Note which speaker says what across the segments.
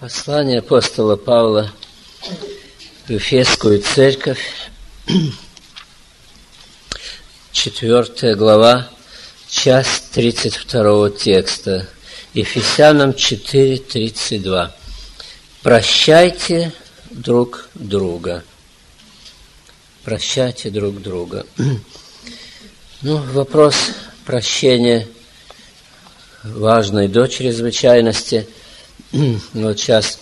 Speaker 1: Послание апостола Павла в Ефесскую церковь, 4 глава, часть 32 текста, Ефесянам 4:32. Прощайте друг друга. Прощайте друг друга. Вопрос прощения важный до чрезвычайности. Вот сейчас,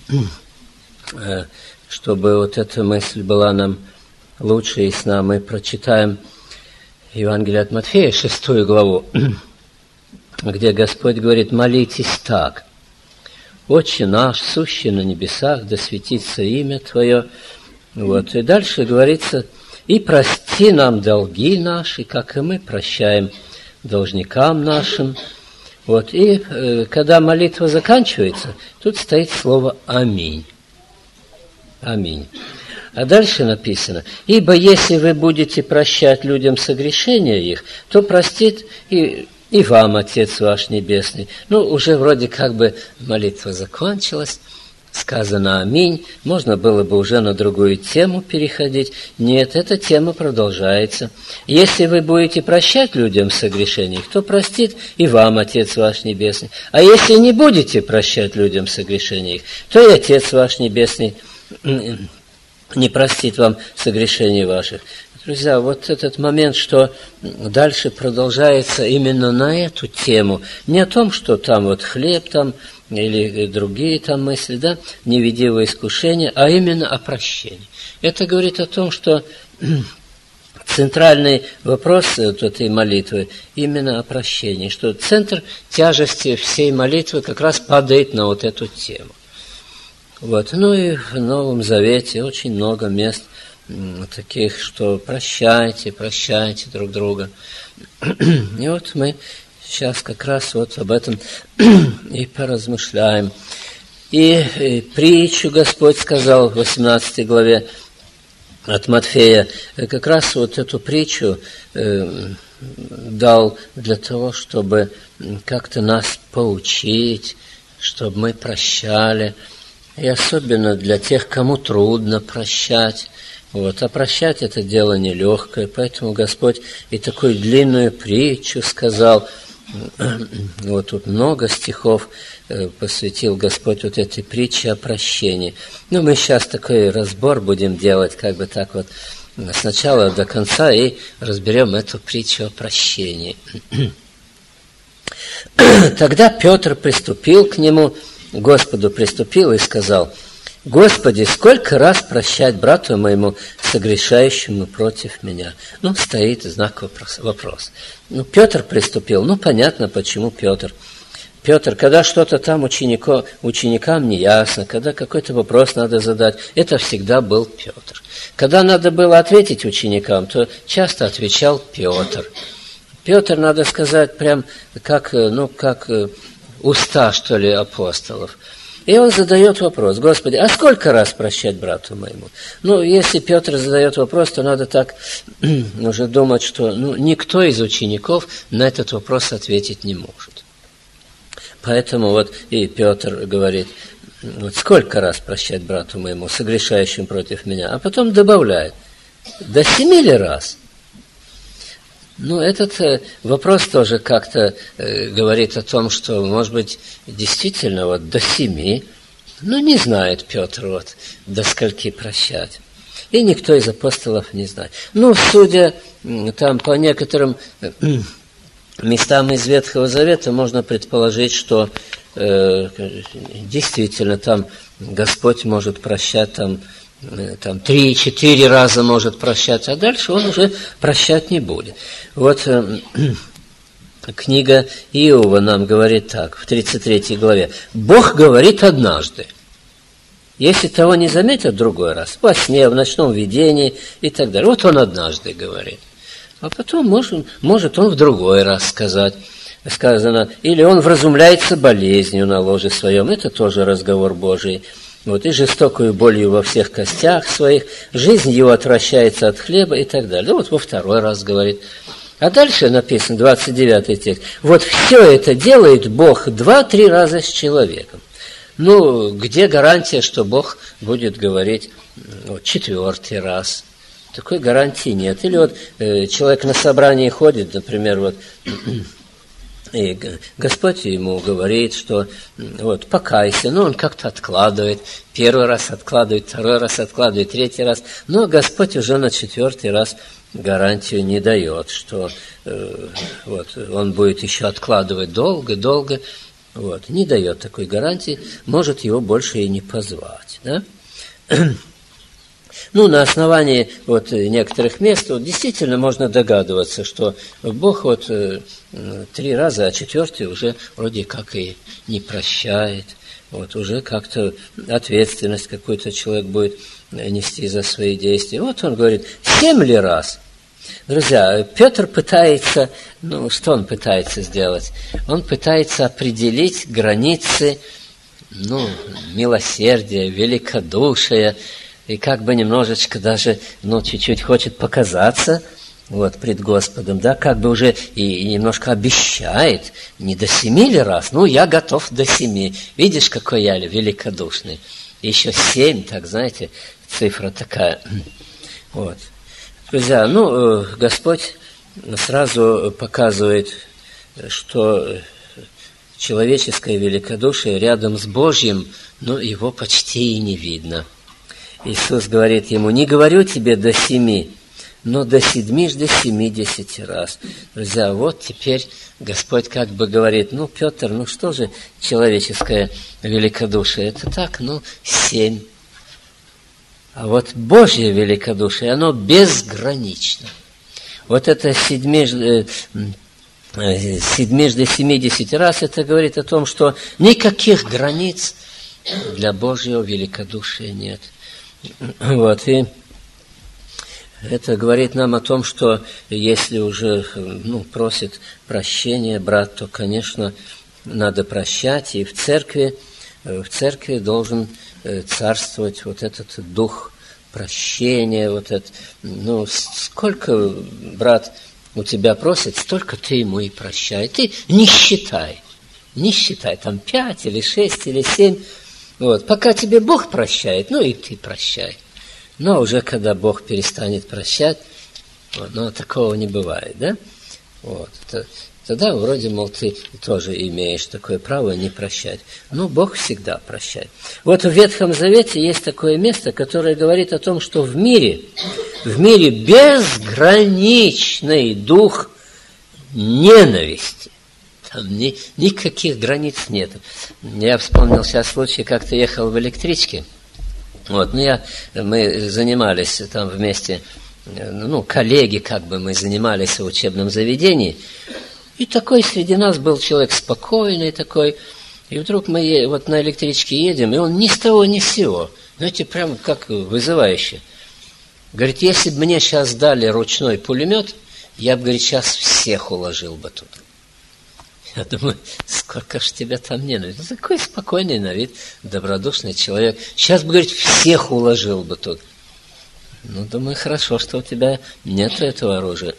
Speaker 1: чтобы вот эта мысль была нам лучше и ясна, мы прочитаем Евангелие от Матфея, 6 главу, где Господь говорит: молитесь так: Отче наш, сущий на небесах, да светится имя Твое. Вот. И дальше говорится: и прости нам долги наши, как и мы прощаем должникам нашим. Вот. И когда молитва заканчивается, тут стоит слово «Аминь». Аминь. А дальше написано: ибо если вы будете прощать людям согрешения их, то простит и вам Отец ваш Небесный. Уже вроде как бы молитва закончилась, сказано «Аминь». Можно было бы уже на другую тему переходить. Нет, эта тема продолжается. Если вы будете прощать людям согрешения их, то простит и вам Отец ваш Небесный. А если не будете прощать людям согрешения их, то и Отец ваш Небесный не простит вам согрешений ваших. Друзья, вот этот момент, что дальше продолжается именно на эту тему, не о том, что там вот хлеб там или другие там мысли, да, не веди во искушение, а именно о прощении. Это говорит о том, что центральный вопрос этой молитвы именно о прощении, что центр тяжести всей молитвы как раз падает на вот эту тему. Вот. И в Новом Завете очень много мест таких, что прощайте друг друга. И вот мы сейчас как раз вот об этом и поразмышляем. И притчу Господь сказал в 18 главе от Матфея, как раз вот эту притчу дал для того, чтобы как-то нас поучить, чтобы мы прощали. И особенно для тех, кому трудно прощать. Вот. А прощать это дело нелегкое, поэтому Господь и такую длинную притчу сказал. Вот тут много стихов посвятил Господь вот этой притче о прощении. Мы сейчас такой разбор будем делать, как бы так вот, сначала до конца, и разберем эту притчу о прощении. Тогда Петр приступил к нему, Господу приступил и сказал: Господи, сколько раз прощать брату моему, согрешающему против меня? Стоит знак вопроса. Петр приступил. Понятно, почему Петр. Петр, когда что-то там ученикам не ясно, когда какой-то вопрос надо задать, это всегда был Петр. Когда надо было ответить ученикам, то часто отвечал Петр. Петр, надо сказать, прям как уста, что ли, апостолов. И он задает вопрос: Господи, а сколько раз прощать брату моему? Если Петр задает вопрос, то надо так уже думать, что никто из учеников на этот вопрос ответить не может. Поэтому вот и Петр говорит: сколько раз прощать брату моему, согрешающим против меня? А потом добавляет: до 7 ли раз? Этот вопрос тоже как-то говорит о том, что, может быть, действительно до 7, не знает Петр до скольки прощать. И никто из апостолов не знает. Судя там по некоторым местам из Ветхого Завета, можно предположить, что действительно там Господь может прощать там 3-4 раза может прощать, а дальше он уже прощать не будет. Вот книга Иова нам говорит так, в 33 главе. Бог говорит однажды. Если того не заметят, другой раз, во сне, в ночном видении и так далее. Вот он однажды говорит. А потом может он в другой раз сказать. Сказано, или он вразумляется болезнью на ложе своем. Это тоже разговор Божий. И жестокую болью во всех костях своих, жизнь его отвращается от хлеба и так далее. Во второй раз говорит. А дальше написано, 29 текст. Все это делает Бог 2-3 раза с человеком. Ну, где гарантия, что Бог будет говорить 4-й раз? Такой гарантии нет. Или вот человек на собрании ходит, например, вот, и Господь ему говорит, что вот покайся, но он как-то откладывает, 1-й раз откладывает, 2-й раз откладывает, 3-й раз, но Господь уже на 4-й раз гарантию не дает, что вот, он будет еще откладывать долго, вот, не дает такой гарантии, может его больше и не позвать, да? Ну, на основании вот некоторых мест вот, действительно можно догадываться, что Бог вот 3 раза, а 4-й уже вроде как и не прощает. Вот уже как-то ответственность какой-то человек будет нести за свои действия. Вот он говорит, 7 ли раз? Друзья, Петр пытается, ну, что он пытается сделать? Он пытается определить границы, ну, милосердия, великодушия, и как бы немножечко даже, ну, чуть-чуть хочет показаться, вот, пред Господом, да, как бы уже и немножко обещает, не до 7 ли раз, ну, я готов до 7, видишь, какой я великодушный, еще 7, так, знаете, цифра такая, вот. Друзья, ну, Господь сразу показывает, что человеческое великодушие рядом с Божьим, ну, его почти и не видно. Иисус говорит ему, не говорю тебе до 7, но до 70 раз. Друзья, вот теперь Господь как бы говорит, ну, Петр, ну, что же человеческое великодушие? Это так, ну, 7. А вот Божье великодушие, оно безгранично. Вот это 7 до 70 раз, это говорит о том, что никаких границ для Божьего великодушия нет. Вот, и это говорит нам о том, что если уже, ну, просит прощения брат, то, конечно, надо прощать, и в церкви должен царствовать вот этот дух прощения, вот этот, ну, сколько брат у тебя просит, столько ты ему и прощай. Ты не считай, там 5 или 6 или 7, вот, пока тебе Бог прощает, ну и ты прощай. Но уже когда Бог перестанет прощать, вот, ну, такого не бывает, да? Вот, тогда вроде, мол, ты тоже имеешь такое право не прощать. Но Бог всегда прощает. Вот в Ветхом Завете есть такое место, которое говорит о том, что в мире безграничный дух ненависти. Там никаких границ нет. Я вспомнил сейчас случай, как-то ехал в электричке. Вот, мы занимались там вместе, ну, коллеги, как бы мы занимались в учебном заведении. И такой среди нас был человек спокойный такой. И вдруг мы вот на электричке едем, и он ни с того ни с сего. Знаете, прям как вызывающе. Говорит, если бы мне сейчас дали ручной пулемет, я бы, говорит, сейчас всех уложил бы тут. Я думаю, сколько ж тебя там ненавидит. Такой спокойный на вид, добродушный человек. Сейчас бы, говорит, всех уложил бы тут. Ну, думаю, хорошо, что у тебя нет этого оружия.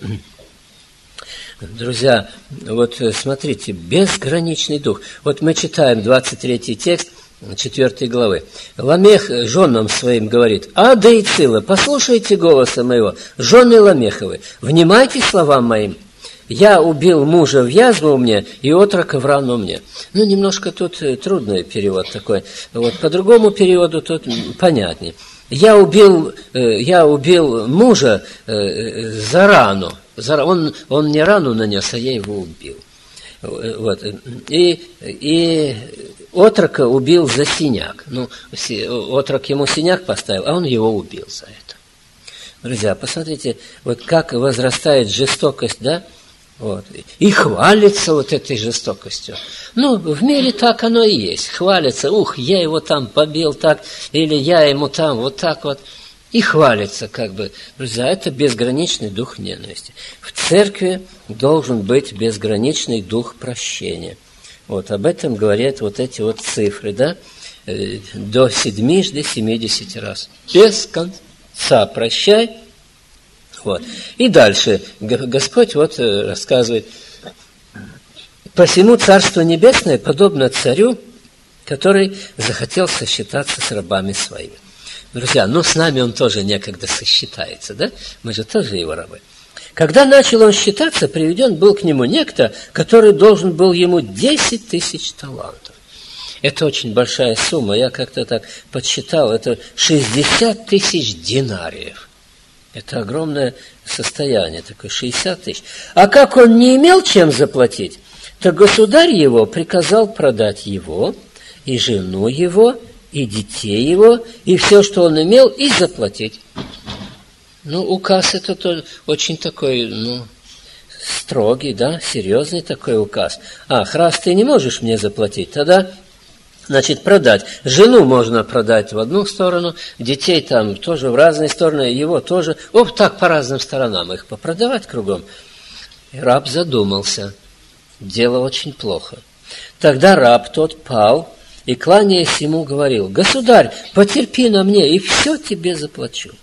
Speaker 1: Друзья, вот смотрите, безграничный дух. Вот мы читаем 23-й текст 4 главы. Ламех женам своим говорит, Ада и Цила, послушайте голоса моего, жены Ламеховы, внимайте словам моим. Я убил мужа в язву мне, и отрока в рану мне. Ну, немножко тут трудный перевод такой. Вот по другому переводу тут понятнее. Я убил мужа за рану. Он мне рану нанес, а я его убил. Вот. И отрока убил за синяк. Ну, отрок ему синяк поставил, а он его убил за это. Друзья, посмотрите, вот как возрастает жестокость, да? Вот. И хвалится вот этой жестокостью. Ну, в мире так оно и есть. Хвалится, я его там побил так, или я ему там вот так вот. И хвалится, как бы. Друзья, это безграничный дух ненависти. В церкви должен быть безграничный дух прощения. Вот об этом говорят вот эти вот цифры, да? До 70 раз. Без конца прощай. Вот. И дальше Господь вот рассказывает. «Посему Царство Небесное подобно царю, который захотел сосчитаться с рабами своими. Друзья, с нами он тоже некогда сосчитается, да? Мы же тоже его рабы. Когда начал он считаться, приведен был к нему некто, который должен был ему 10 тысяч талантов. Это очень большая сумма. Я как-то так подсчитал. Это 60 тысяч динариев. Это огромное состояние, такое 60 тысяч. А как он не имел чем заплатить, то государь его приказал продать его, и жену его, и детей его, и все, что он имел, и заплатить. Указ это очень такой, строгий, да, серьезный такой указ. Раз ты не можешь мне заплатить, тогда, продать. Жену можно продать в одну сторону, детей там тоже в разные стороны, его тоже. Так по разным сторонам их попродавать кругом. И раб задумался. Дело очень плохо. Тогда раб тот пал и, кланяясь ему, говорил: «Государь, потерпи на мне, и все тебе заплачу».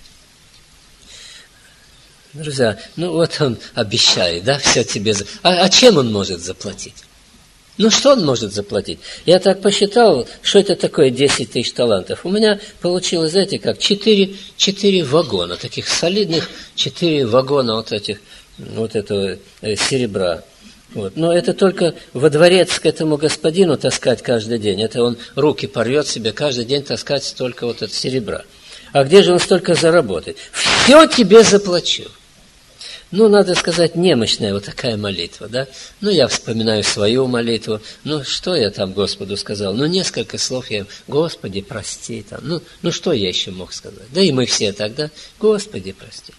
Speaker 1: Друзья, он обещает, да, все тебе заплатить. А чем он может заплатить? Что он может заплатить? Я так посчитал, что это такое 10 тысяч талантов. У меня получилось, знаете, как 4 вагона, таких солидных 4 вагона этого серебра. Но это только во дворец к этому господину таскать каждый день. Это он руки порвет себе каждый день таскать столько это серебра. А где же он столько заработает? Все тебе заплачу. Надо сказать, немощная такая молитва, да? Я вспоминаю свою молитву. Что я там Господу сказал? Несколько слов я ему: Господи, прости. Там. Что я еще мог сказать? Да и мы все тогда: Господи, прости.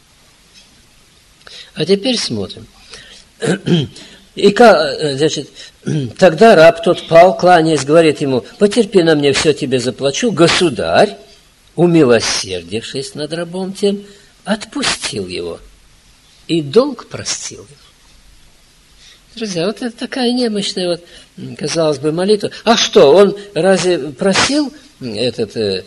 Speaker 1: А теперь смотрим. И тогда раб тот пал, кланяясь, говорит ему: потерпи на мне, все тебе заплачу. Государь, умилосердившись над рабом тем, отпустил его и долг простил его. Друзья, это такая немощная, казалось бы, молитва. А что, он разве просил этот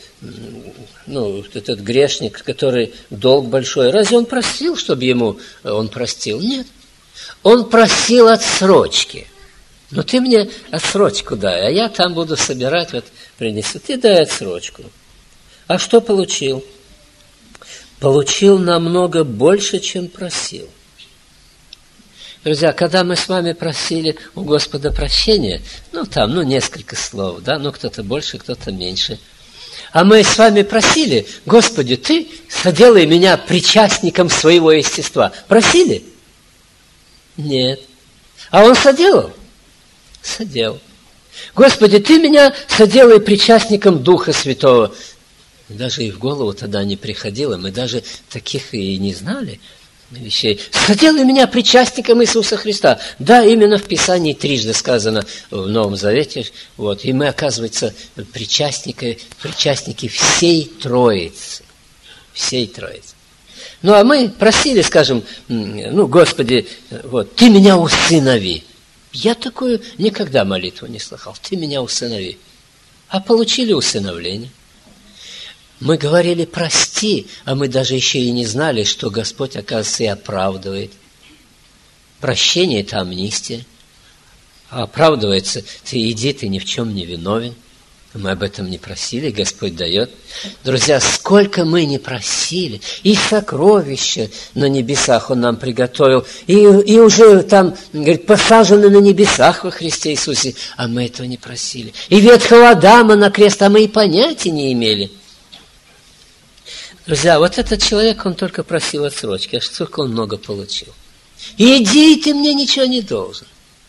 Speaker 1: грешник, который долг большой, разве он просил, чтобы ему он простил? Нет. Он просил отсрочки. Ты мне отсрочку дай, а я там буду собирать, принесу. Ты дай отсрочку. А что получил? Получил намного больше, чем просил. Друзья, когда мы с вами просили у Господа прощения, несколько слов, да, кто-то больше, кто-то меньше. А мы с вами просили: Господи, Ты соделай меня причастником своего естества. Просили? Нет. А Он соделал? Соделал. Господи, Ты меня соделай причастником Духа Святого. Даже и в голову тогда не приходило, мы даже таких и не знали вещей. Соделай меня причастником Иисуса Христа. Да, именно в Писании трижды сказано в Новом Завете. И мы, оказывается, причастники всей Троицы. Всей Троицы. А мы просили, скажем, Господи, Ты меня усынови. Я такую никогда молитву не слыхал. Ты меня усынови. А получили усыновление. Мы говорили: прости, а мы даже еще и не знали, что Господь, оказывается, и оправдывает. Прощение – это амнистия. А оправдывается: ты иди, ты ни в чем не виновен. Мы об этом не просили, Господь дает. Друзья, сколько мы не просили, и сокровища на небесах Он нам приготовил, и уже там, говорит, посажены на небесах во Христе Иисусе, а мы этого не просили. И ветхого Адама на крест, а мы и понятия не имели. Друзья, этот человек, он только просил отсрочки, а сколько он много получил. Иди, ты мне ничего не должен.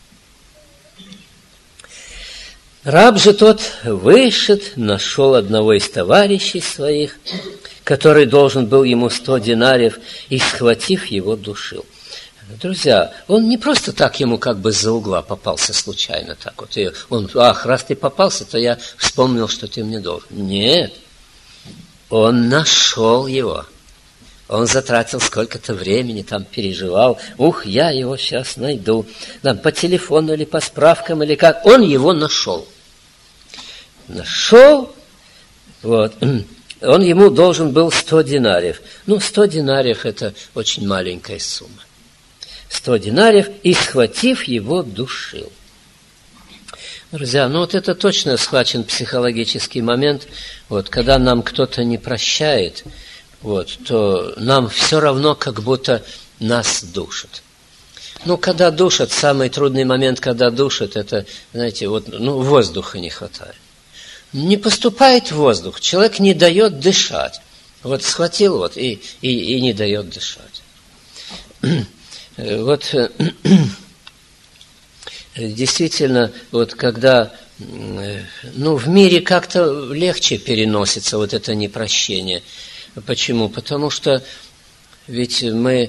Speaker 1: Раб же тот вышед, нашел одного из товарищей своих, который должен был ему 100 динариев, и, схватив его, душил. Друзья, он не просто так ему как бы за угла попался случайно так вот. И он: раз ты попался, то я вспомнил, что ты мне должен. Нет. Он нашел его. Он затратил сколько-то времени, там переживал. Я его сейчас найду. Там по телефону или по справкам, или как. Он его нашел. Нашел. Он ему должен был 100 динариев. 100 динариев – это очень маленькая сумма. 100 динариев, и, схватив его, душил. Друзья, ну вот это точно схвачен психологический момент. Вот, когда нам кто-то не прощает, вот, то нам все равно, как будто нас душат. Ну, когда душат, самый трудный момент, когда душат, это, знаете, вот, ну, воздуха не хватает. Не поступает воздух, человек не дает дышать. Вот схватил вот и не дает дышать. Вот действительно, вот когда, ну, в мире как-то легче переносится вот это непрощение. Почему? Потому что ведь мы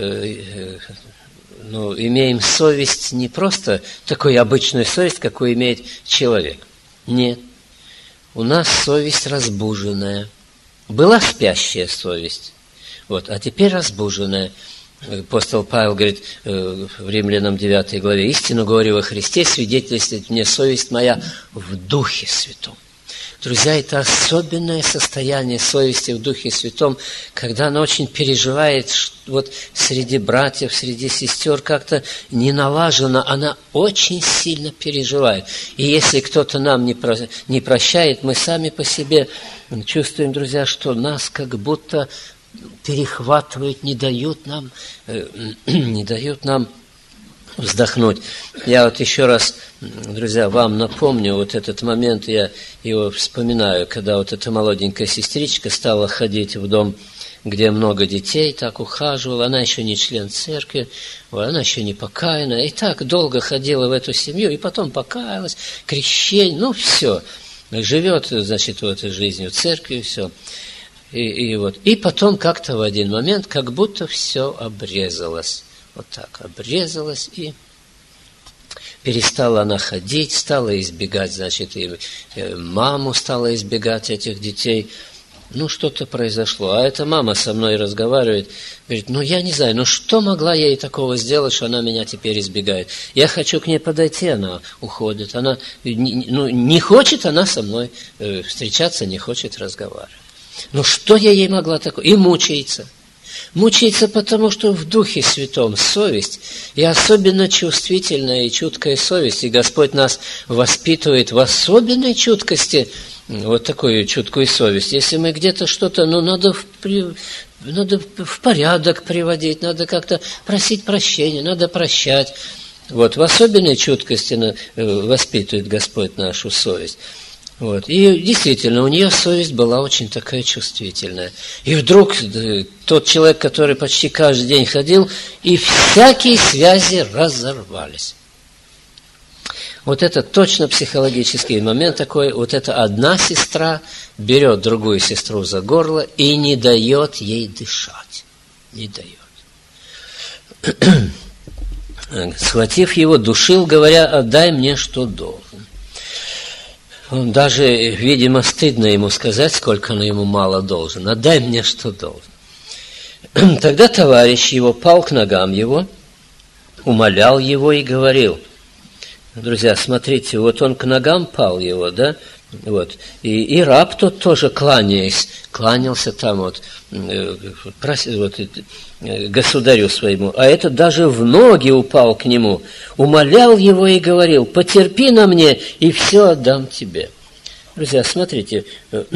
Speaker 1: имеем совесть не просто такую обычную совесть, какую имеет человек. Нет. У нас совесть разбуженная. Была спящая совесть, вот, а теперь разбуженная. Апостол Павел говорит в Римлянам 9 главе: «Истину говорю во Христе, свидетельствует мне совесть моя в Духе Святом». Друзья, это особенное состояние совести в Духе Святом, когда она очень переживает, вот среди братьев, среди сестер как-то не налажена, она очень сильно переживает. И если кто-то нам не прощает, мы сами по себе чувствуем, друзья, что нас как будто перехватывают, не дают нам вздохнуть. Я вот еще раз, друзья, вам напомню вот этот момент, я его вспоминаю, когда вот эта молоденькая сестричка стала ходить в дом, где много детей, так ухаживала, она еще не член церкви, она еще не покаяна, и так долго ходила в эту семью, и потом покаялась, крещение, ну все, живет, значит, в этой жизнью церкви, все. И потом как-то в один момент, как будто все обрезалось. Вот так обрезалась, и перестала она ходить, стала избегать, значит, и маму стала избегать этих детей. Ну, что-то произошло. А эта мама со мной разговаривает, говорит: ну, я не знаю, ну, что могла я ей такого сделать, что она меня теперь избегает? Я хочу к ней подойти, она уходит. Она не хочет она со мной встречаться, не хочет разговаривать. Ну, что я ей могла такое? И мучается. Мучается, потому что в Духе Святом совесть, и особенно чувствительная и чуткая совесть, и Господь нас воспитывает в особенной чуткости, вот такую чуткую совесть. Если мы где-то что-то, надо в порядок приводить, надо как-то просить прощения, надо прощать. Вот, в особенной чуткости воспитывает Господь нашу совесть. Вот. И действительно, у нее совесть была очень такая чувствительная. И вдруг тот человек, который почти каждый день ходил, и всякие связи разорвались. Вот это точно психологический момент такой. Вот эта одна сестра берет другую сестру за горло и не дает ей дышать. Не дает. Схватив его, душил, говоря: отдай мне, что должен. Он даже, видимо, стыдно ему сказать, сколько он ему мало должен. Отдай мне, что должен. Тогда товарищ его пал к ногам его, умолял его и говорил. Друзья, смотрите, вот он к ногам пал его, да? Вот. И раб тот тоже, кланяясь, кланялся там вот государю своему, а этот даже в ноги упал к нему, умолял его и говорил: потерпи на мне, и все отдам тебе. Друзья, смотрите,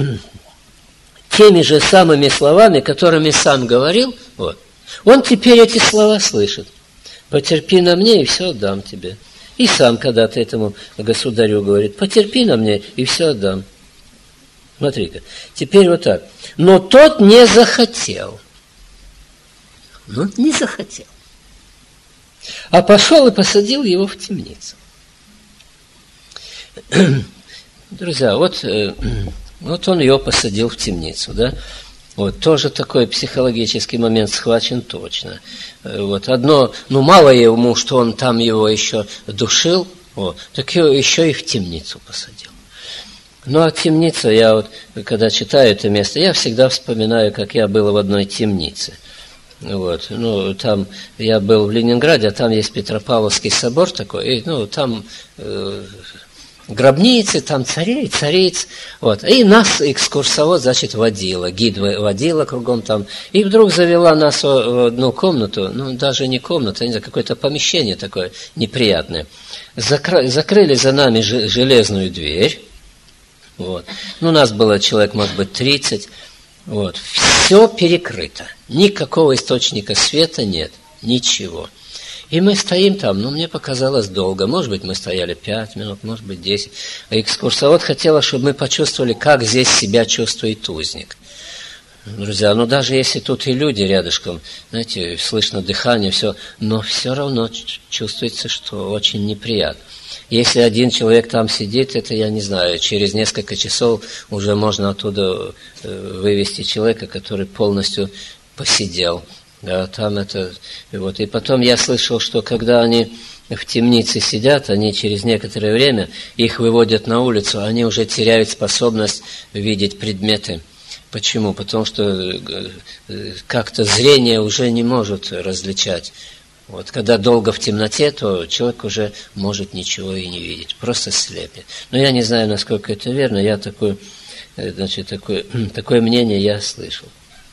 Speaker 1: теми же самыми словами, которыми сам говорил, вот, он теперь эти слова слышит: потерпи на мне, и все отдам тебе. И сам когда-то этому государю говорит: потерпи на мне, и все отдам. Смотри-ка, теперь вот так. Но тот не захотел. Не захотел. А пошел и посадил его в темницу. Друзья, вот он его посадил в темницу, да? Вот, тоже такой психологический момент схвачен точно. Вот, одно, мало ему, что он там его еще душил, так его еще и в темницу посадил. Ну, а темница, я вот, когда читаю это место, я всегда вспоминаю, как я был в одной темнице. Вот, там я был в Ленинграде, а там есть Петропавловский собор такой, и, там гробницы, там царей, цариц. Вот. И нас экскурсовод, значит, водила, гид водила кругом там. И вдруг завела нас в одну комнату, ну, даже не комната, не знаю, какое-то помещение такое неприятное. Закрыли за нами железную дверь. Вот. Ну, у нас было человек, может быть, 30. Вот. Все перекрыто. Никакого источника света нет. Ничего. И мы стоим там, ну, мне показалось долго. Может быть, мы стояли 5 минут, может быть, 10. А экскурсовод хотела, чтобы мы почувствовали, как здесь себя чувствует узник. Друзья, ну, даже если тут и люди рядышком, знаете, слышно дыхание, все, но все равно чувствуется, что очень неприятно. Если один человек там сидит, это, я не знаю, через несколько часов уже можно оттуда вывести человека, который полностью посидел. Да, там это, вот. И потом я слышал, что когда они в темнице сидят, они через некоторое время, их выводят на улицу, они уже теряют способность видеть предметы. Почему? Потому что как-то зрение уже не может различать. Вот, когда долго в темноте, то человек уже может ничего и не видеть, просто слепнет. Но я не знаю, насколько это верно, я такое мнение я слышал.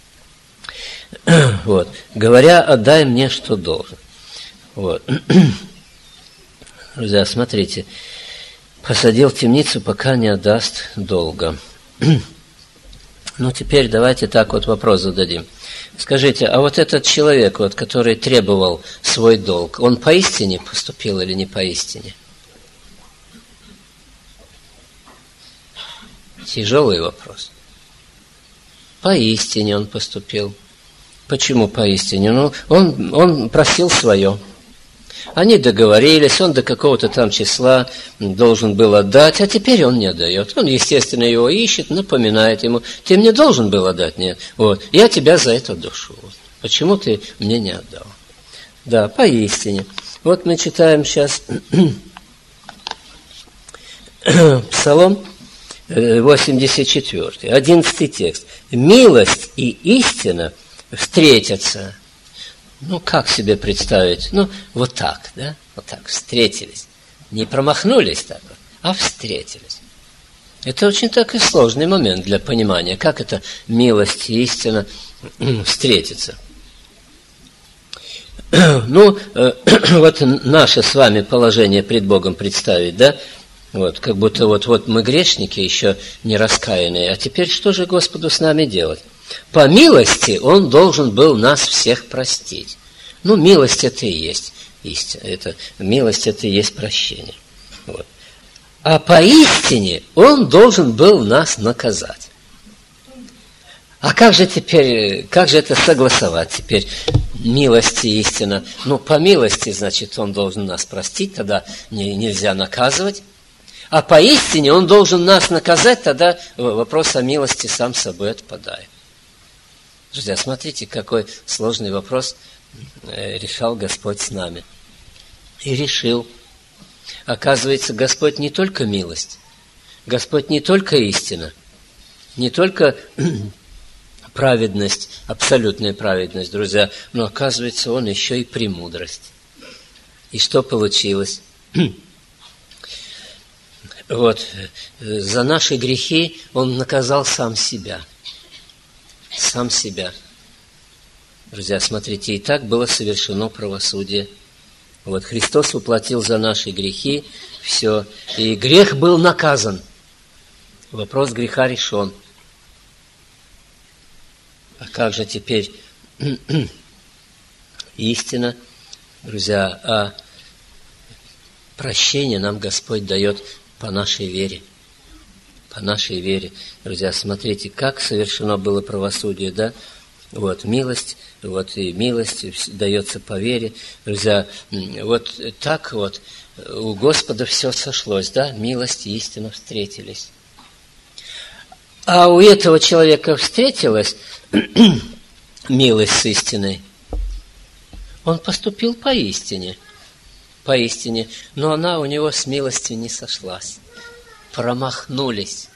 Speaker 1: Вот. Говоря, отдай мне, что должен. Вот. Друзья, смотрите. Посадил в темницу, пока не отдаст долга. Ну, теперь давайте так вот вопрос зададим. Скажите, а вот этот человек, вот, который требовал свой долг, он поистине поступил или не поистине? Тяжелый вопрос. Поистине он поступил. Почему поистине? Ну, он просил свое. Они договорились, он до какого-то там числа должен был отдать, а теперь он не отдает. Он, естественно, его ищет, напоминает ему: ты мне должен был отдать? Нет. Вот. Я тебя за это душу. Почему ты мне не отдал? Да, поистине. Вот мы читаем сейчас Псалом 84, 11 текст. Милость и истина встретятся. Ну, как себе представить? Ну, вот так, да? Вот так, встретились. Не промахнулись так вот, а встретились. Это очень такой сложный момент для понимания, как это милость и истина встретятся. Ну, вот наше с вами положение пред Богом представить, да? Вот, как будто вот мы грешники, еще не раскаянные, а теперь что же Господу с нами делать? По милости Он должен был нас всех простить. Ну, милость это и есть истина. Милость это и есть прощение. Вот. А поистине Он должен был нас наказать. А как же это согласовать теперь? Милость и истина. Ну, по милости, значит, Он должен нас простить, тогда нельзя наказывать. А поистине Он должен нас наказать, тогда вопрос о милости сам собой отпадает. Друзья, смотрите, какой сложный вопрос решал Господь с нами. И решил. Оказывается, Господь не только милость, Господь не только истина, не только праведность, абсолютная праведность, друзья, но оказывается, Он еще и премудрость. И что получилось? Вот, за наши грехи Он наказал сам себя. Сам себя. Друзья, смотрите, и так было совершено правосудие. Вот Христос воплотил за наши грехи все, и грех был наказан. Вопрос греха решен. А как же теперь истина, друзья, а прощение нам Господь дает по нашей вере. По нашей вере. Друзья, смотрите, как совершено было правосудие, да? Вот, милость, вот и милость дается по вере. Друзья, вот так вот у Господа все сошлось, да? Милость и истина встретились. А у этого человека встретилась милость с истиной. Он поступил поистине, но она у него с милостью не сошлась. Промахнулись.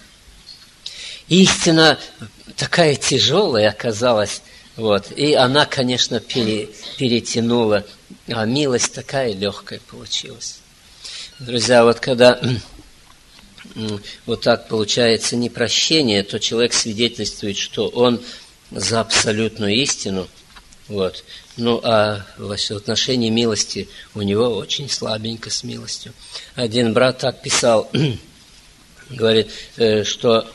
Speaker 1: Истина такая тяжелая оказалась, вот, и она, конечно, перетянула, а милость такая легкая получилась. Друзья, вот когда вот так получается непрощение, то человек свидетельствует, что он за абсолютную истину. Вот. Ну, а в отношении милости у него очень слабенько с милостью. Один брат так писал, говорит, что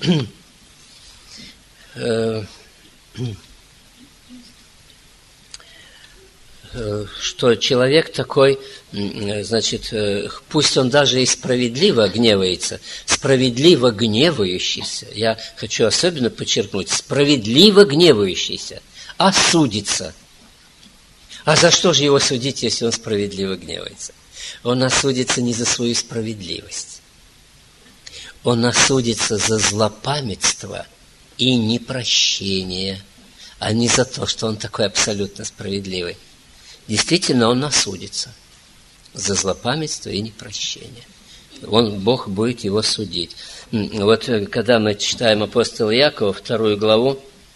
Speaker 1: человек такой, значит, пусть он даже и справедливо гневается, справедливо гневающийся, я хочу особенно подчеркнуть, справедливо гневающийся, осудится. А за что же его судить, если он справедливо гневается? Он осудится не за свою справедливость. Он осудится за злопамятство и непрощение, а не за то, что он такой абсолютно справедливый. Действительно, он осудится за злопамятство и непрощение. Бог будет его судить. Вот когда мы читаем апостола Иакова, 2 главу,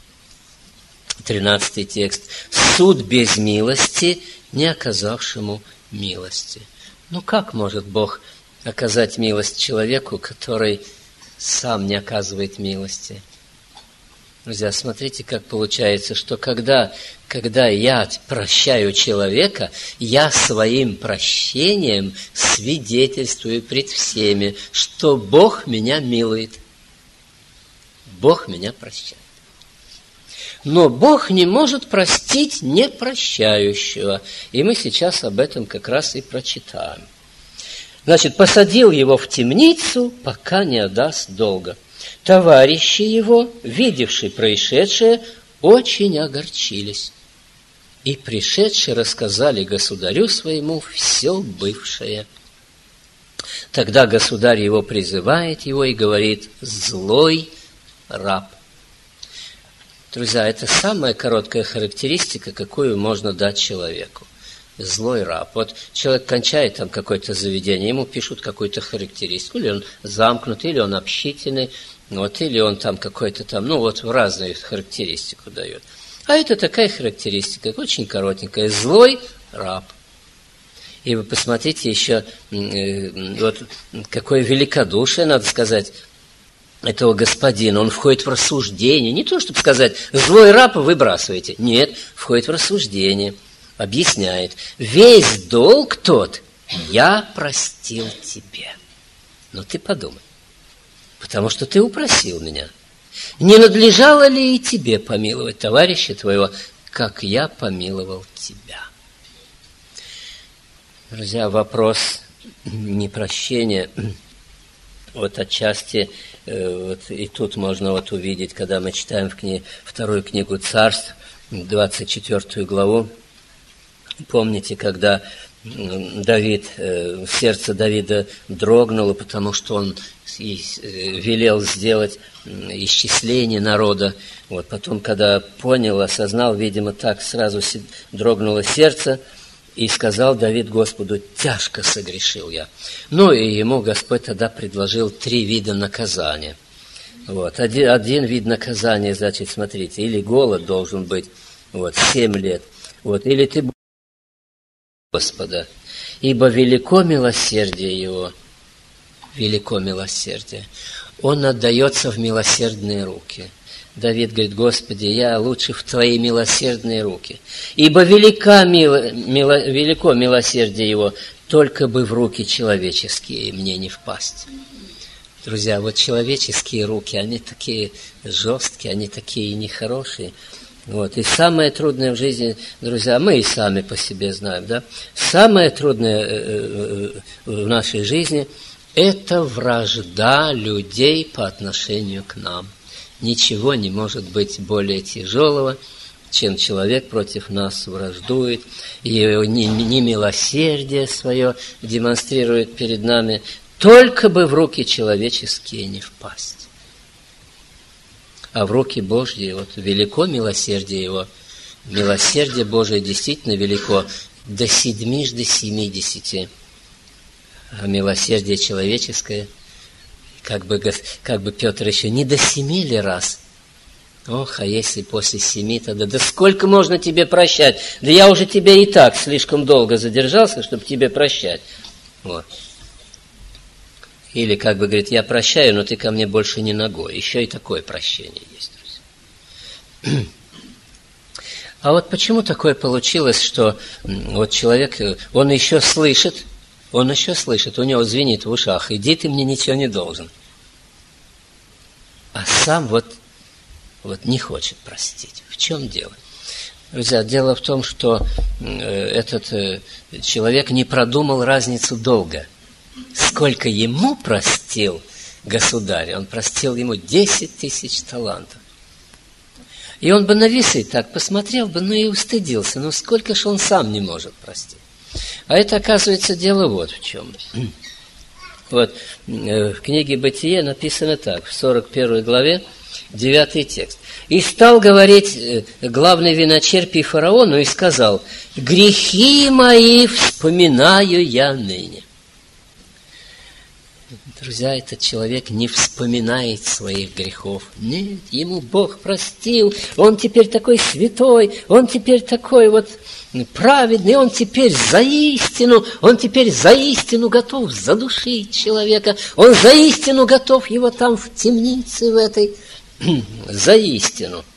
Speaker 1: 13 текст. «Суд без милости, не оказавшему милости». Ну, как может Бог оказать милость человеку, который сам не оказывает милости? Друзья, смотрите, как получается, что когда я прощаю человека, я своим прощением свидетельствую пред всеми, что Бог меня милует. Бог меня прощает. Но Бог не может простить непрощающего. И мы сейчас об этом как раз и прочитаем. Значит, посадил его в темницу, пока не отдаст долга. Товарищи его, видевшие происшедшее, очень огорчились. И пришедшие рассказали государю своему все бывшее. Тогда государь его призывает его и говорит: «Злой раб». Друзья, это самая короткая характеристика, какую можно дать человеку. Злой раб. Вот человек кончает там какое-то заведение, ему пишут какую-то характеристику. Или он замкнутый, или он общительный, вот, или он там какой-то там, ну вот разную характеристику дает. А это такая характеристика, очень коротенькая. Злой раб. И вы посмотрите еще, вот какое великодушие, надо сказать, этого господина. Он входит в рассуждение. Не то, чтобы сказать, злой раб выбрасываете. Нет, входит в рассуждение. Объясняет. Весь долг тот я простил тебе. Но ты подумай. Потому что ты упросил меня. Не надлежало ли и тебе помиловать товарища твоего, как я помиловал тебя? Друзья, вопрос непрощения, вот отчасти, вот и тут можно вот увидеть, когда мы читаем вторую книгу Царств, 24 главу. Помните, когда Давид, сердце Давида дрогнуло, потому что он велел сделать исчисление народа. Вот потом, когда понял, осознал, видимо, так сразу дрогнуло сердце, и сказал Давид Господу: «Тяжко согрешил я». Ну, и ему Господь тогда предложил 3 вида наказания. Вот. Один вид наказания, значит, смотрите, или голод должен быть, вот, 7 лет, вот, или ты Господа, ибо велико милосердие Его, велико милосердие. Он отдается в милосердные руки. Давид говорит: «Господи, я лучше в Твои милосердные руки. Ибо велико милосердие Его, только бы в руки человеческие мне не впасть». Друзья, вот человеческие руки, они такие жесткие, они такие нехорошие. Вот. И самое трудное в жизни, друзья, мы и сами по себе знаем, да? Самое трудное в нашей жизни – это вражда людей по отношению к нам. Ничего не может быть более тяжелого, чем человек против нас враждует, и немилосердие свое демонстрирует перед нами, только бы в руки человеческие не впасть. А в руки Божьи, вот велико милосердие Его, милосердие Божие действительно велико, до 70, а милосердие человеческое, как бы Петр еще не до 7 ли раз. Ох, а если после 7, тогда да сколько можно тебе прощать? Да я уже тебя и так слишком долго задержался, чтобы тебе прощать. Вот. Или, как бы говорит, я прощаю, но ты ко мне больше не ногой. Еще и такое прощение есть, друзья. А вот почему такое получилось, что вот человек, он еще слышит, у него звенит в ушах, иди, ты мне ничего не должен. А сам вот не хочет простить. В чем дело? Друзья, дело в том, что этот человек не продумал разницу долга. Сколько ему простил государь? Он простил ему 10 тысяч талантов. И он бы навис и так посмотрел бы, и устыдился. Но сколько ж он сам не может простить? А это, оказывается, дело вот в чем. Вот в книге «Бытие» написано так, в 41 главе, 9 текст. «И стал говорить главный виночерпий фараону и сказал: грехи мои вспоминаю я ныне». Друзья, этот человек не вспоминает своих грехов. Нет, ему Бог простил, он теперь такой святой, он теперь такой вот праведный, он теперь за истину готов задушить человека, он за истину готов его там в темнице в этой, за истину.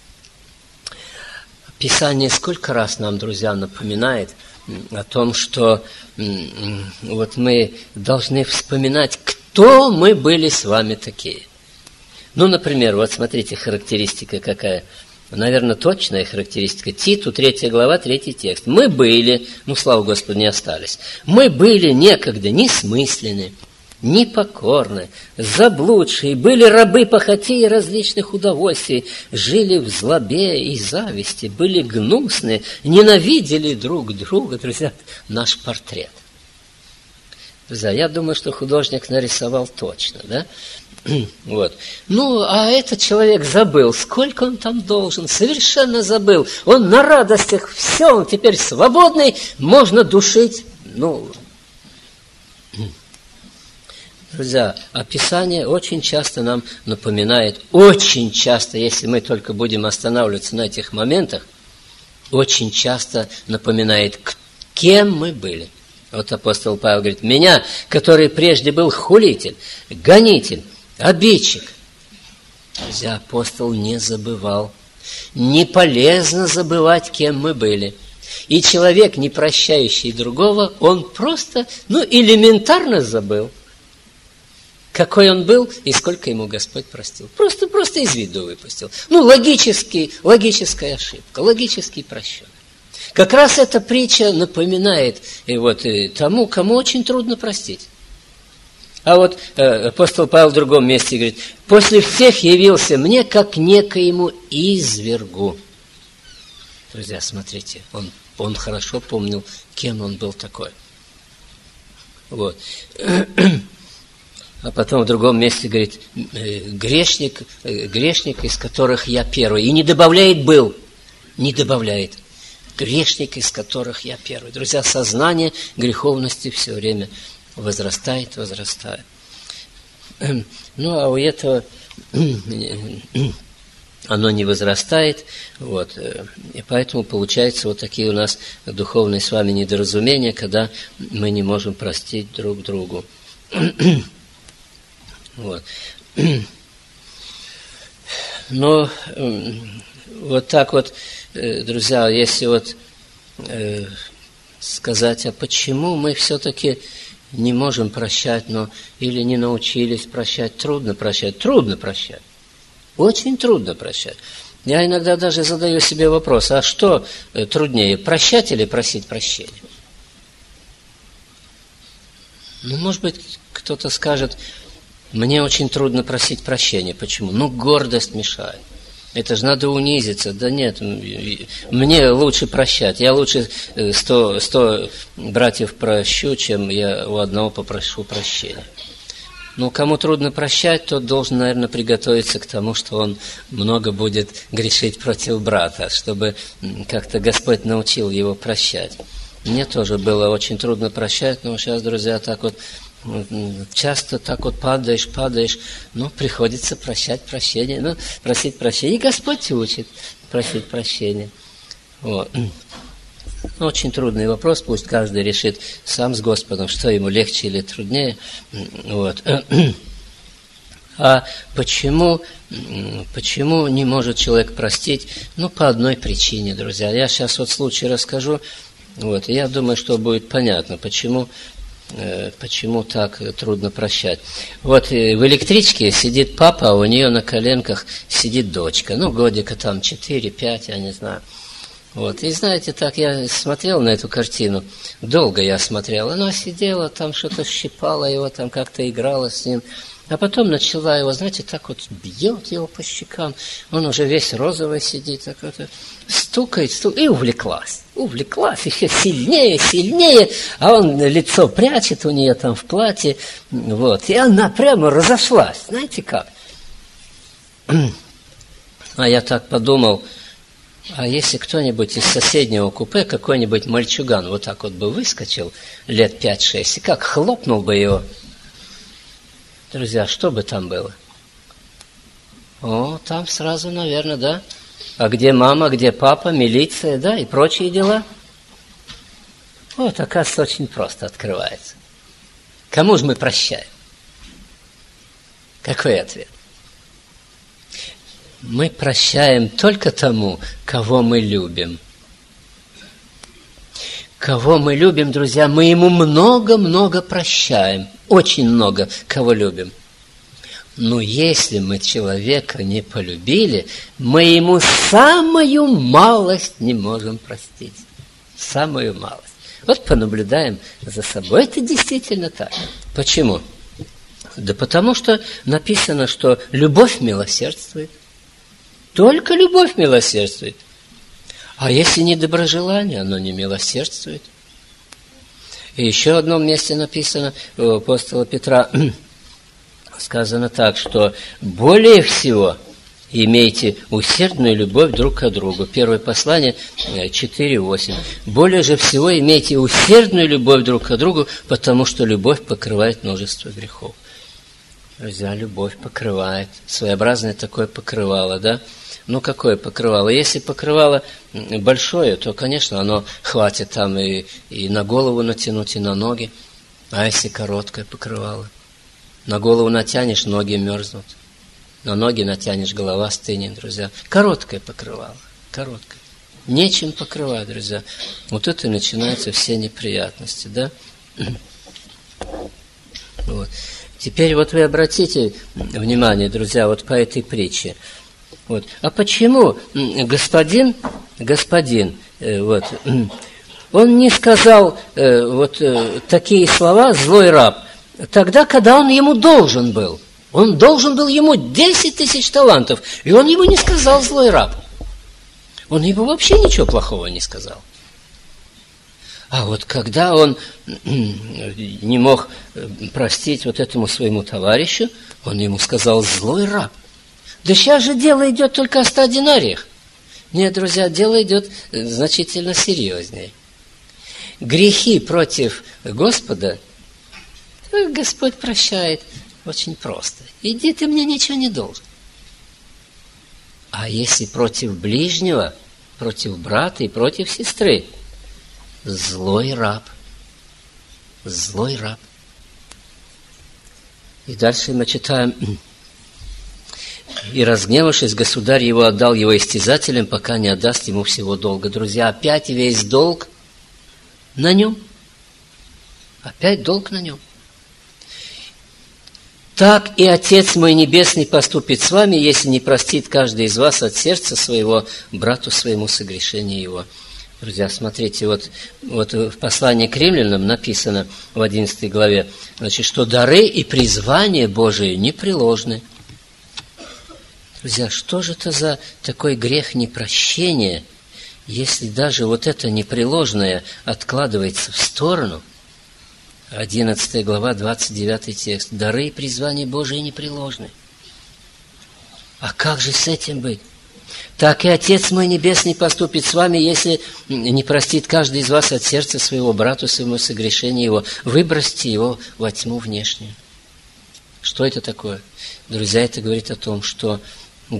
Speaker 1: Писание сколько раз нам, друзья, напоминает о том, что вот мы должны вспоминать, кто мы были с вами такие. Ну, например, вот смотрите, характеристика какая. Наверное, точная характеристика. Титу, 3 глава, 3 текст. Мы были, слава Господу, не остались. Мы были некогда несмысленны, непокорны, заблудшие, были рабы похоти и различных удовольствий, жили в злобе и зависти, были гнусны, ненавидели друг друга. Друзья, наш портрет. Друзья, я думаю, что художник нарисовал точно, да? Вот. А этот человек забыл, сколько он там должен, совершенно забыл. Он на радостях, все, он теперь свободный, можно душить. Друзья, Писание очень часто нам напоминает, очень часто, если мы только будем останавливаться на этих моментах, очень часто напоминает, кем мы были. Вот апостол Павел говорит: меня, который прежде был хулитель, гонитель, обидчик. Друзья, апостол не забывал. Не полезно забывать, кем мы были. И человек, не прощающий другого, он просто, элементарно забыл, какой он был и сколько ему Господь простил. Просто из виду выпустил. Логическая ошибка, логический просчет. Как раз эта притча напоминает тому, кому очень трудно простить. А вот апостол Павел в другом месте говорит: «После всех явился мне, как некоему извергу». Друзья, смотрите, он хорошо помнил, кем он был такой. Вот. А потом в другом месте говорит: грешник, из которых я первый. И не добавляет «был», не добавляет. Грешник, из которых я первый. Друзья, сознание греховности все время возрастает. А у этого оно не возрастает. Вот. И поэтому получаются вот такие у нас духовные с вами недоразумения, когда мы не можем простить друг другу. Вот. Но вот так вот, друзья, если сказать, а почему мы все-таки не можем прощать, или не научились прощать, трудно прощать, очень трудно прощать. Я иногда даже задаю себе вопрос: а что труднее, прощать или просить прощения? Может быть, кто-то скажет: мне очень трудно просить прощения. Почему? Гордость мешает. Это же надо унизиться. Да нет, мне лучше прощать. Я лучше 100 братьев прощу, чем я у одного попрошу прощения. Кому трудно прощать, тот должен, наверное, приготовиться к тому, что он много будет грешить против брата, чтобы как-то Господь научил его прощать. Мне тоже было очень трудно прощать, но сейчас, друзья, часто падаешь, приходится просить прощения. И Господь учит просить прощения. Вот. Ну, очень трудный вопрос, пусть каждый решит сам с Господом, что ему легче или труднее. Вот. А почему не может человек простить? Ну, по одной причине, друзья. Я сейчас вот случай расскажу, вот, и я думаю, что будет понятно, почему так трудно прощать. Вот в электричке сидит папа, а у нее на коленках сидит дочка. Ну, годика там 4-5, я не знаю. Вот. И знаете, так я смотрел на эту картину. Долго я смотрел. Она сидела, там что-то щипала его, там как-то играла с ним. А потом начала его, знаете, так вот бьет его по щекам. Он уже весь розовый сидит, так вот стукает, и увлеклась. Увлеклась еще сильнее. А он лицо прячет у нее там в платье. Вот. И она прямо разошлась. Знаете как? А я так подумал, а если кто-нибудь из соседнего купе, какой-нибудь мальчуган, вот так вот бы выскочил лет 5-6, и как хлопнул бы его. Друзья, что бы там было? О, там сразу, наверное, да? А где мама, где папа, милиция, да, и прочие дела? Вот, оказывается, очень просто открывается. Кому же мы прощаем? Какой ответ? Мы прощаем только тому, кого мы любим. Кого мы любим, друзья, мы ему много-много прощаем. Очень много кого любим. Но если мы человека не полюбили, мы ему самую малость не можем простить. Самую малость. Вот понаблюдаем за собой. Это действительно так. Почему? Да потому что написано, что любовь милосердствует. Только любовь милосердствует. А если недоброжелание, оно не милосердствует. И еще в одном месте написано у апостола Петра, сказано так, что более всего имейте усердную любовь друг к другу. Первое послание 4:8. Более же всего имейте усердную любовь друг к другу, потому что любовь покрывает множество грехов. Друзья, любовь покрывает. Своеобразное такое покрывало, да? Ну, какое покрывало? Если покрывало большое, то, конечно, оно хватит там и на голову натянуть, и на ноги. А если короткое покрывало? На голову натянешь, ноги мерзнут. На ноги натянешь, голова стынет, друзья. Короткое покрывало. Короткое. Нечем покрывать, друзья. Вот тут и начинаются все неприятности, да? Вот. Теперь вот вы обратите внимание, друзья, вот по этой притче. Вот. А почему господин, вот, он не сказал такие слова «злой раб», тогда, когда он ему должен был? Он должен был ему 10 000 талантов, и он ему не сказал «злой раб». Он ему вообще ничего плохого не сказал. А вот когда он не мог простить вот этому своему товарищу, он ему сказал «злой раб». Да сейчас же дело идет только о 100 динариях. Нет, друзья, дело идет значительно серьезнее. Грехи против Господа Господь прощает очень просто. Иди, ты мне ничего не должен. А если против ближнего, против брата и против сестры, злой раб. Злой раб. И дальше мы читаем: «И, разгневавшись, государь его отдал его истязателям, пока не отдаст ему всего долга». Друзья, опять весь долг на нем. Опять долг на нем. «Так и Отец мой Небесный поступит с вами, если не простит каждый из вас от сердца своего брату своему согрешение его». Друзья, смотрите, вот в послании к римлянам написано в 11 главе, значит, что дары и призвания Божии непреложны. Друзья, что же это за такой грех непрощения, если даже вот это непреложное откладывается в сторону? 11 глава, 29 текст. Дары и призвания Божии непреложны. А как же с этим быть? «Так и Отец мой Небесный поступит с вами, если не простит каждый из вас от сердца своего брату своему согрешение его. Выбросьте его во тьму внешнюю». Что это такое? Друзья, это говорит о том, что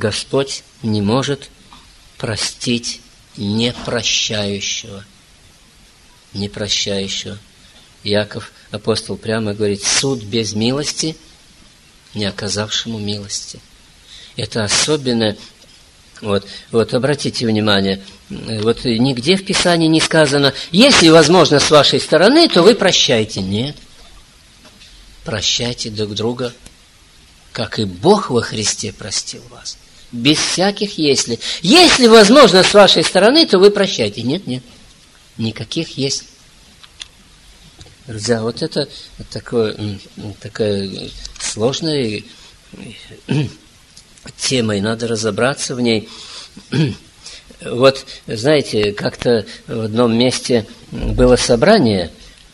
Speaker 1: Господь не может простить непрощающего. не прощающего. Яков, апостол, прямо говорит: суд без милости, не оказавшему милости. Это особенно, вот обратите внимание, вот нигде в Писании не сказано: если возможно с вашей стороны, то вы прощайте. Нет. Прощайте друг друга, как и Бог во Христе простил вас. Без всяких «если». Если возможно с вашей стороны, то вы прощайте. Нет, нет. Никаких «если». Друзья, вот это такая сложная тема, и надо разобраться в ней. Вот, знаете, как-то в одном месте было собрание,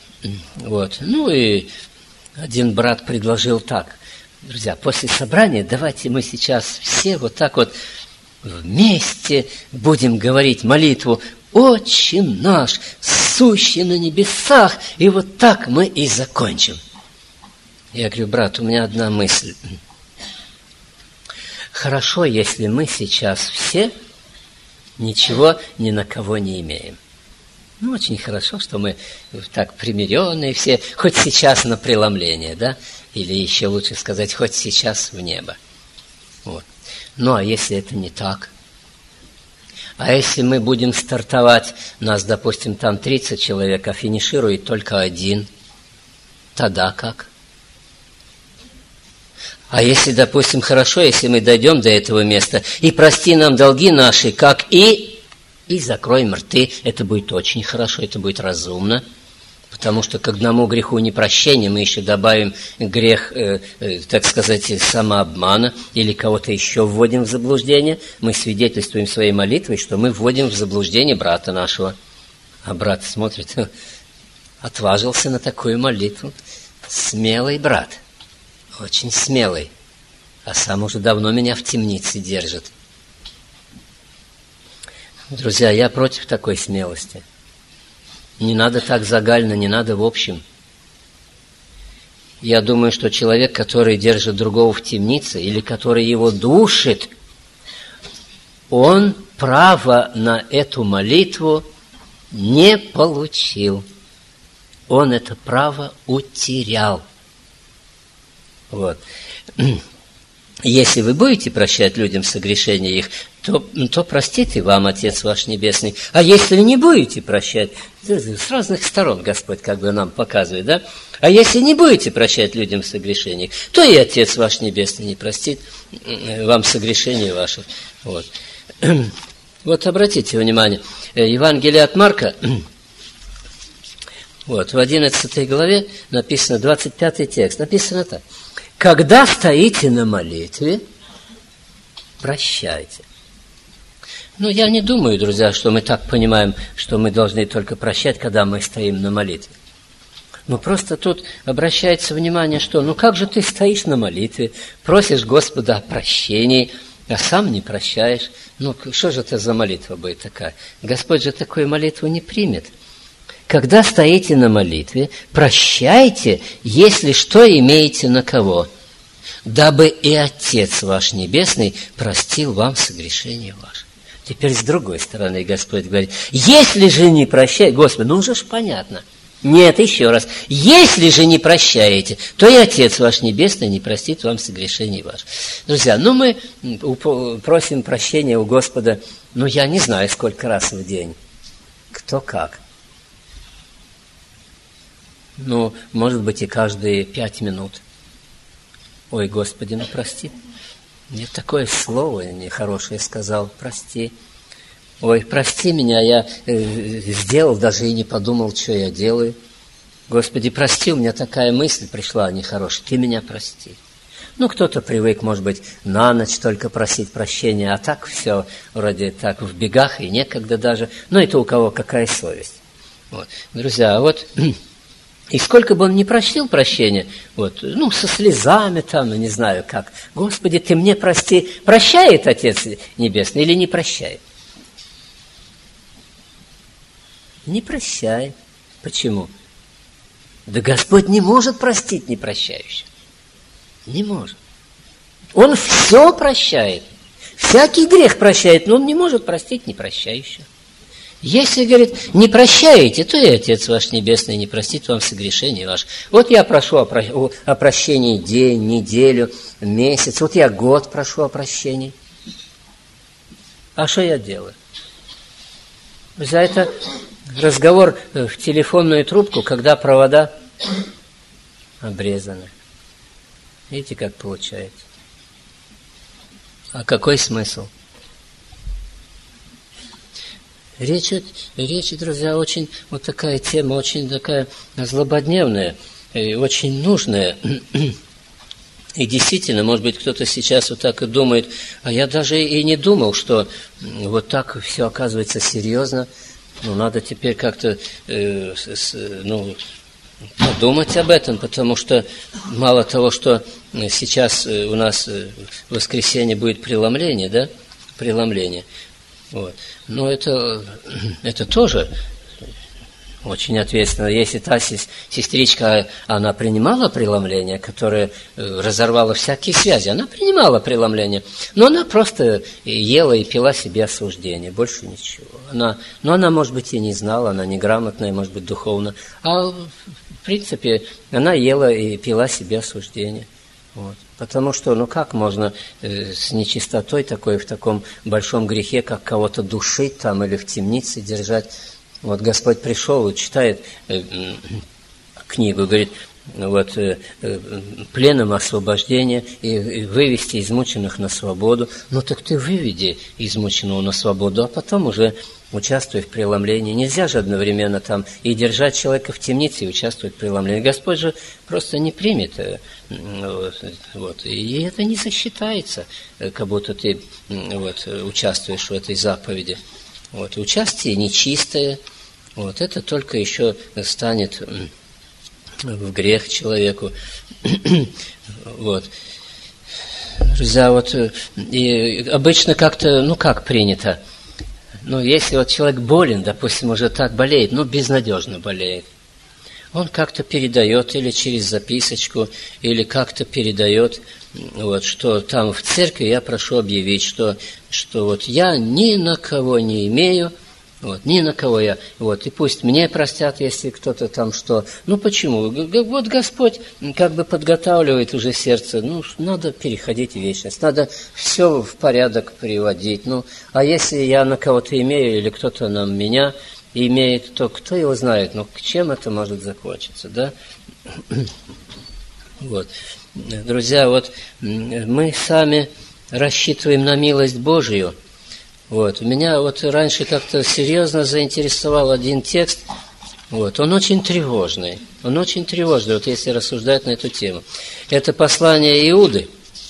Speaker 1: и один брат предложил так: друзья, после собрания давайте мы сейчас все вот так вот вместе будем говорить молитву: «Отче наш, сущий на небесах», и вот так мы и закончим. Я говорю: брат, у меня одна мысль. Хорошо, если мы сейчас все ничего ни на кого не имеем. Очень хорошо, что мы так примиренные все, хоть сейчас на преломление, да? Или еще лучше сказать, хоть сейчас в небо. Ну, а если это не так? А если мы будем стартовать, нас, допустим, там 30 человек, а финиширует только один, тогда как? А если, допустим, хорошо, если мы дойдем до этого места, и прости нам долги наши, как и закроем рты, это будет очень хорошо, это будет разумно, потому что к одному греху непрощения мы еще добавим грех, так сказать, самообмана, или кого-то еще вводим в заблуждение. Мы свидетельствуем своей молитвой, что мы вводим в заблуждение брата нашего. А брат смотрит: отважился на такую молитву. Смелый брат, очень смелый, а сам уже давно меня в темнице держит. Друзья, я против такой смелости. Не надо так загально, не надо в общем. Я думаю, что человек, который держит другого в темнице или который его душит, он права на эту молитву не получил. Он это право утерял. Если вы будете прощать людям согрешения их, то простит и вам Отец ваш Небесный. А если не будете прощать, с разных сторон Господь как бы нам показывает, да? А если не будете прощать людям согрешения их, то и Отец ваш Небесный не простит вам согрешения ваших. Вот обратите внимание, Евангелие от Марка, в 11 главе написано, 25 текст, написано так: «Когда стоите на молитве, прощайте». Я не думаю, друзья, что мы так понимаем, что мы должны только прощать, когда мы стоим на молитве. Просто тут обращается внимание, что как же ты стоишь на молитве, просишь Господа о прощении, а сам не прощаешь. Что же это за молитва будет такая? Господь же такую молитву не примет. Когда стоите на молитве, прощайте, если что имеете на кого, дабы и Отец ваш Небесный простил вам согрешения ваши. Теперь с другой стороны Господь говорит: если же не прощаете, Господи, уже ж понятно. Нет, еще раз. Если же не прощаете, то и Отец ваш Небесный не простит вам согрешений ваших. Друзья, мы просим прощения у Господа, я не знаю, сколько раз в день. Кто как. Может быть, и каждые 5 минут. Ой, Господи, прости. Мне такое слово нехорошее сказал: прости. Ой, прости меня, я сделал, даже и не подумал, что я делаю. Господи, прости, у меня такая мысль пришла нехорошая, ты меня прости. Кто-то привык, может быть, на ночь только просить прощения, а так все вроде так в бегах и некогда даже. Это у кого какая совесть. Друзья, и сколько бы он ни просил прощения, со слезами не знаю как, Господи, ты мне прости, прощает Отец Небесный или не прощает? Не прощает. Почему? Да Господь не может простить непрощающего. Не может. Он все прощает. Всякий грех прощает, но Он не может простить непрощающего. Если, говорит, не прощаете, то и Отец ваш Небесный не простит вам согрешений ваш. Вот я прошу о прощении день, неделю, месяц. Вот я год прошу о прощении. А что я делаю? За это разговор в телефонную трубку, когда провода обрезаны. Видите, как получается? А какой смысл? Речь, друзья, очень вот такая тема, очень такая злободневная, и очень нужная. И действительно, может быть, кто-то сейчас вот так и думает, а я даже и не думал, что вот так все оказывается серьезно. Ну, надо теперь как-то подумать об этом, потому что мало того, что сейчас у нас в воскресенье будет преломление, да? Преломление. Вот. Но это тоже очень ответственно. Если та сестричка, она принимала преломление, которое разорвало всякие связи, она принимала преломление, но она просто ела и пила себе осуждение, больше ничего. Она, может быть, и не знала, она неграмотная, может быть, духовно, а в принципе она ела и пила себе осуждение. Вот. Потому что, как можно с нечистотой такой, в таком большом грехе, как кого-то душить там или в темнице держать. Вот Господь пришел и читает книгу, говорит, вот, пленом освобождения и вывести измученных на свободу. Ну так ты выведи измученного на свободу, а потом уже участвуй в преломлении. Нельзя же одновременно там и держать человека в темнице, и участвовать в преломлении. Господь же просто не примет. Вот, и это не засчитается, как будто ты участвуешь в этой заповеди. Вот, участие нечистое, вот, это только еще станет в грех человеку. Вот. Друзья, и обычно как-то, как принято, если вот человек болен, допустим, уже так болеет, безнадежно болеет, он как-то передает или через записочку, или как-то передает, что там в церкви я прошу объявить, что я ни на кого не имею, ни на кого я, и пусть мне простят, если кто-то там что. Почему? Вот Господь как бы подготавливает уже сердце, надо переходить в вечность, надо все в порядок приводить. А если я на кого-то имею, или кто-то на меня имеет, то кто его знает, к чем это может закончиться, да? Друзья, мы сами рассчитываем на милость Божию. Меня раньше как-то серьезно заинтересовал один текст. Он очень тревожный. Если рассуждать на эту тему. Это послание Иуды.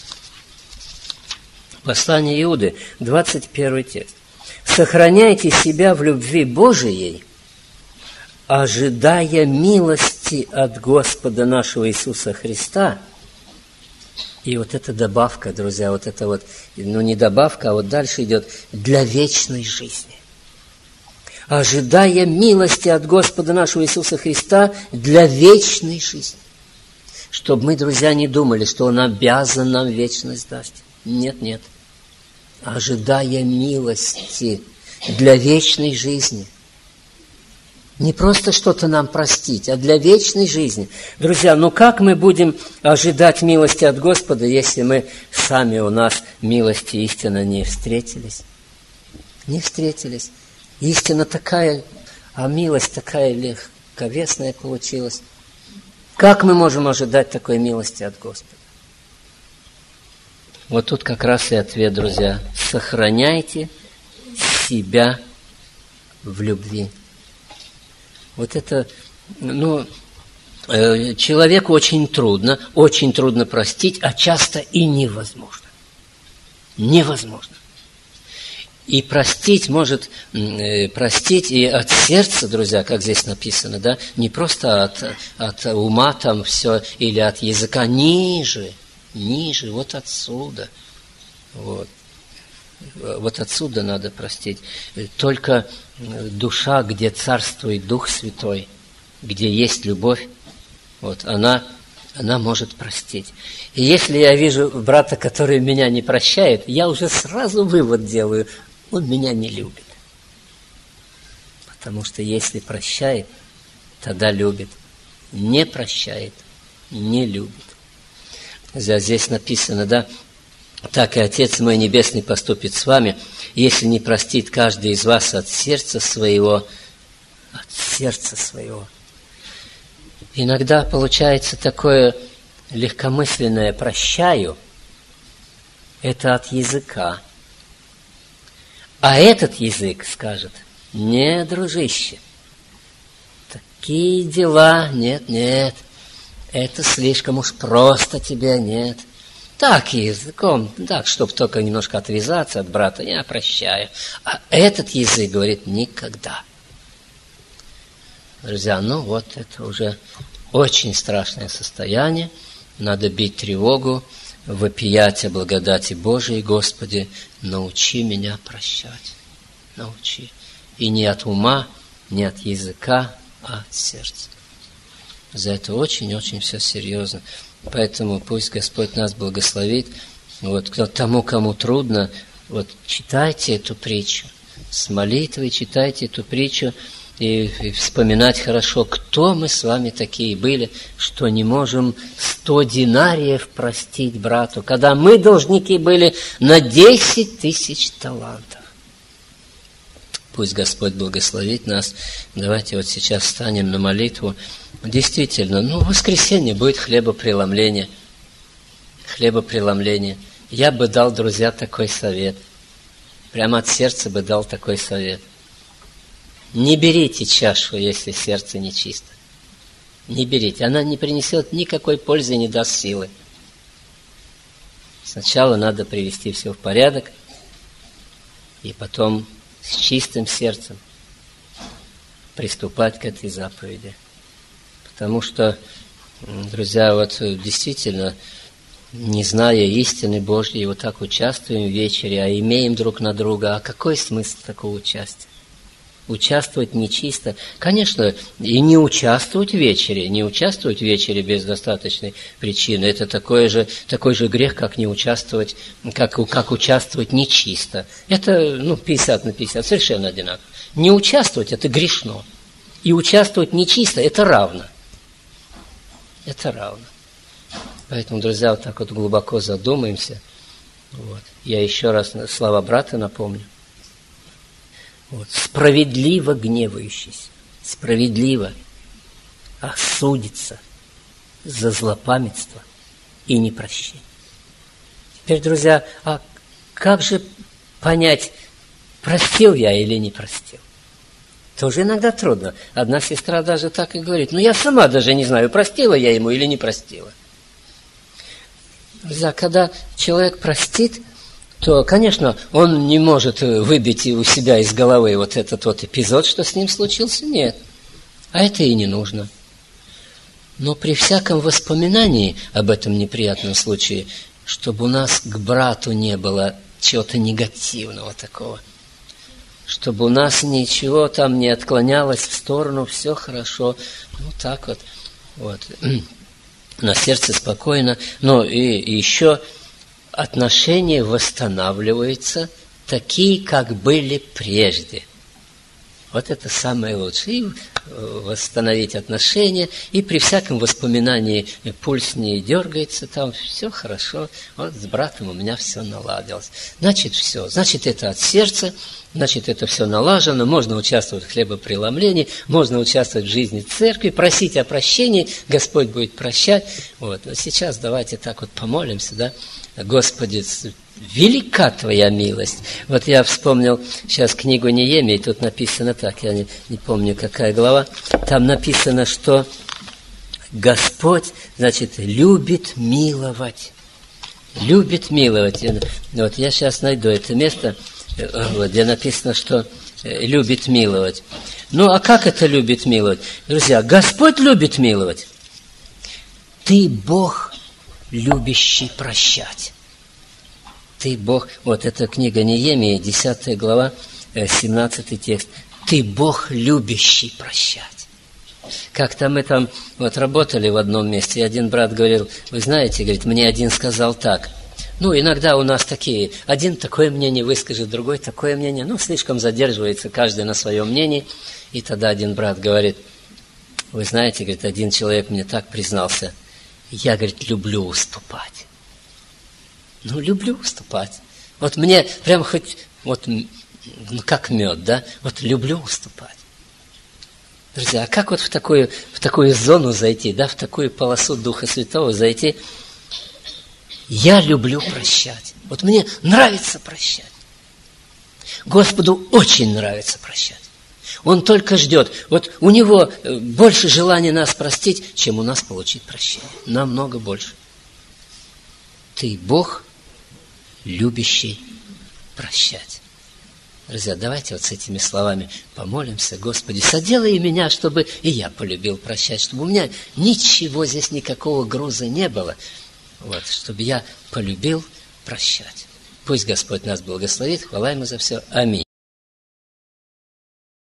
Speaker 1: Послание Иуды, 21 текст. «Сохраняйте себя в любви Божией, ожидая милости от Господа нашего Иисуса Христа». И эта добавка, друзья, не добавка, а дальше идет «для вечной жизни». Ожидая милости от Господа нашего Иисуса Христа для вечной жизни. Чтобы мы, друзья, не думали, что Он обязан нам вечность дать. Нет. Ожидая милости для вечной жизни. Не просто что-то нам простить, а для вечной жизни. Друзья, как мы будем ожидать милости от Господа, если мы сами у нас милости истинно не встретились? Не встретились. Истина такая, а милость такая легковесная получилась. Как мы можем ожидать такой милости от Господа? Тут как раз и ответ, друзья. Сохраняйте себя в любви. Это, человеку очень трудно простить, а часто и невозможно. Невозможно. И простить может простить и от сердца, друзья, как здесь написано, да, не просто от ума там все, или от языка, ниже, отсюда. Отсюда надо простить. Только душа, где царствует Дух Святой, где есть любовь, она может простить. И если я вижу брата, который меня не прощает, я уже сразу вывод делаю: он меня не любит. Потому что если прощает, тогда любит. Не прощает, не любит. Здесь написано, да, так и Отец мой Небесный поступит с вами, если не простит каждый из вас от сердца своего. От сердца своего. Иногда получается такое легкомысленное «прощаю», это от языка. А этот язык скажет: «Не, дружище, такие дела, нет, это слишком уж просто тебе, нет». Так языком, так, чтобы только немножко отвязаться от брата, я прощаю. А этот язык говорит: никогда. Друзья, вот это уже очень страшное состояние. Надо бить тревогу, вопиять о благодати Божией: Господи, научи меня прощать. Научи. И не от ума, не от языка, а от сердца. За это очень-очень все серьезно. Поэтому пусть Господь нас благословит. Тому, кому трудно, читайте эту притчу. С молитвой читайте эту притчу и вспоминать хорошо, кто мы с вами такие были, что не можем 100 динариев простить брату, когда мы должники были на 10 тысяч талантов. Пусть Господь благословит нас. Давайте сейчас встанем на молитву. Действительно, в воскресенье будет хлебопреломление. Хлебопреломление. Я бы дал, друзья, такой совет. Прямо от сердца бы дал такой совет. Не берите чашу, если сердце нечисто. Не берите. Она не принесет никакой пользы и не даст силы. Сначала надо привести все в порядок, и потом с чистым сердцем приступать к этой заповеди. Потому что, друзья, действительно, не зная истины Божьей, так участвуем в вечере, а имеем друг на друга. А какой смысл такого участия? Участвовать нечисто. Конечно, и не участвовать в вечере без достаточной причины. Это такой же грех, как не участвовать, как участвовать нечисто. Это 50 на 50, совершенно одинаково. Не участвовать – это грешно. И участвовать нечисто – это равно. Это равно. Поэтому, друзья, так глубоко задумаемся. Я еще раз слова брата напомню. Справедливо гневающийся, справедливо осудится за злопамятство и непрощение. Теперь, друзья, а как же понять, простил я или не простил? Тоже иногда трудно. Одна сестра даже так и говорит: я сама даже не знаю, простила я ему или не простила. Друзья, когда человек простит, то, конечно, он не может выбить у себя из головы этот эпизод, что с ним случился. Нет. А это и не нужно. Но при всяком воспоминании об этом неприятном случае, чтобы у нас к брату не было чего-то негативного такого, чтобы у нас ничего там не отклонялось в сторону, все хорошо. Так на сердце спокойно. Но и еще отношения восстанавливаются такие, как были прежде. Это самое лучшее. И восстановить отношения, и при всяком воспоминании пульс не дергается, там все хорошо. С братом у меня все наладилось. Значит, все. Значит, это от сердца, значит, это все налажено. Можно участвовать в хлебопреломлении, можно участвовать в жизни церкви, просить о прощении, Господь будет прощать. Но сейчас давайте так помолимся, да? Господи, велика Твоя милость. Я вспомнил сейчас книгу Неемии, тут написано так, я не помню, какая глава. Там написано, что Господь, любит миловать. Любит миловать. Я сейчас найду это место, где написано, что любит миловать. А как это любит миловать? Друзья, Господь любит миловать. Ты Бог, любящий прощать. Ты Бог, это книга Неемии, 10 глава, 17 текст. Ты Бог, любящий прощать. Как-то мы там работали в одном месте, и один брат говорил: вы знаете, говорит, мне один сказал так: Ну, иногда у нас такие, один такое мнение выскажет, другой такое мнение, ну, слишком задерживается каждый на своем мнении. И тогда один брат говорит, вы знаете, говорит, один человек мне так признался, я, говорит, люблю уступать. Ну, люблю уступать. Вот мне прям хоть, вот, ну, как мед, да, вот люблю уступать. Друзья, а как вот в такую зону зайти, да, в такую полосу Духа Святого зайти? Я люблю прощать. Вот мне нравится прощать. Господу очень нравится прощать. Он только ждет. Вот у Него больше желания нас простить, чем у нас получить прощение. Намного больше. Ты Бог, любящий прощать. Друзья, давайте вот с этими словами помолимся. Господи, соделай меня, чтобы и я полюбил прощать, чтобы у меня ничего здесь, никакого груза не было. Вот, чтобы я полюбил прощать. Пусть Господь нас благословит. Хвала Ему за все. Аминь.